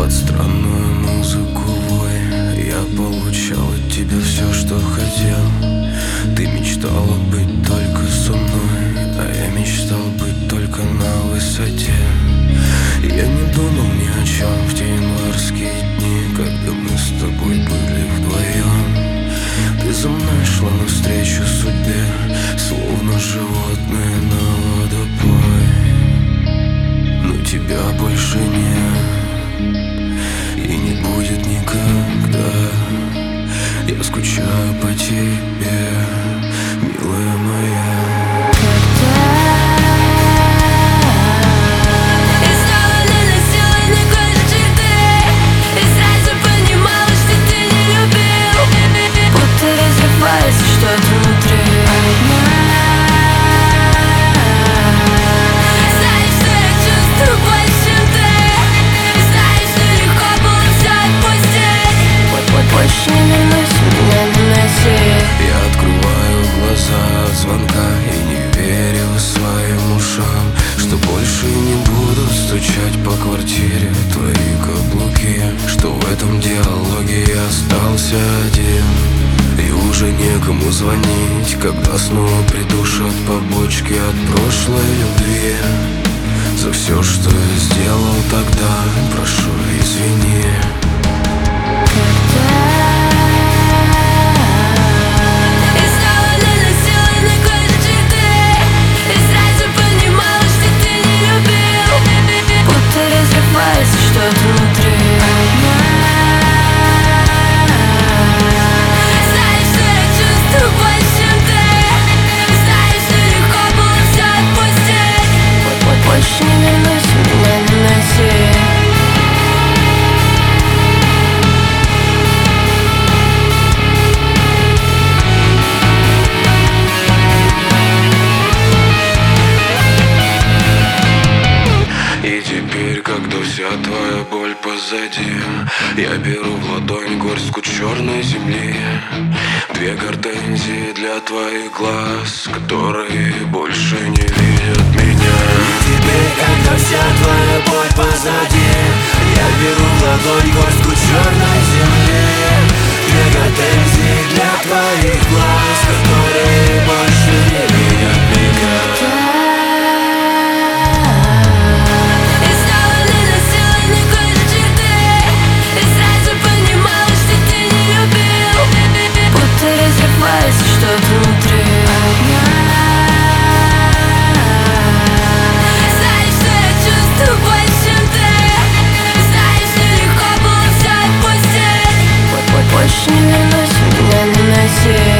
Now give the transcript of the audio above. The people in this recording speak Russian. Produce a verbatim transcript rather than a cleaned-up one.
Под странную музыку вой я получал от тебя все, что хотел. Ты мечтала быть только со мной, а я мечтал быть только на высоте. Я не думал ни о чем в те январские дни, когда мы с тобой были вдвоем. Ты за мной шла навстречу судьбе, словно животное на водопой. Но тебя больше нет и не будет никогда. Я скучаю по тебе, милая моя. Что-то внутри знаешь, что я чувствую больше, чем ты. Знаешь, что легко было все отпустить. Вот-вот больше не вернусь, меня не носи. Я открываю глаза от звонка и не верю своим ушам, что больше не буду стучать по квартире твои каблуки, что в этом диалоге я остался один. И уже некому звонить, когда снова придушат побочки от прошлой любви. За все, что я сделал тогда, прошу, извини. И снова наносила на кожу черты, и сразу понимала, что ты не любил. Будто разрывается что-то внутри. Больше не вернусь, меня не носи. И теперь, когда вся твоя боль позади, я беру в ладонь горстку черной земли. Две гортензии для твоих глаз, которые больше не видят меня. И теперь, когда вся твоя боль позади, я беру в ладонь горстку черной земли. Две гортензии для твоих глаз, которые больше не видят меня. Что-то внутри. Знаешь, что я чувствую больше, чем ты. Знаешь, что легко было все отпустить. Вот-вот больше не вернусь, меня не носи.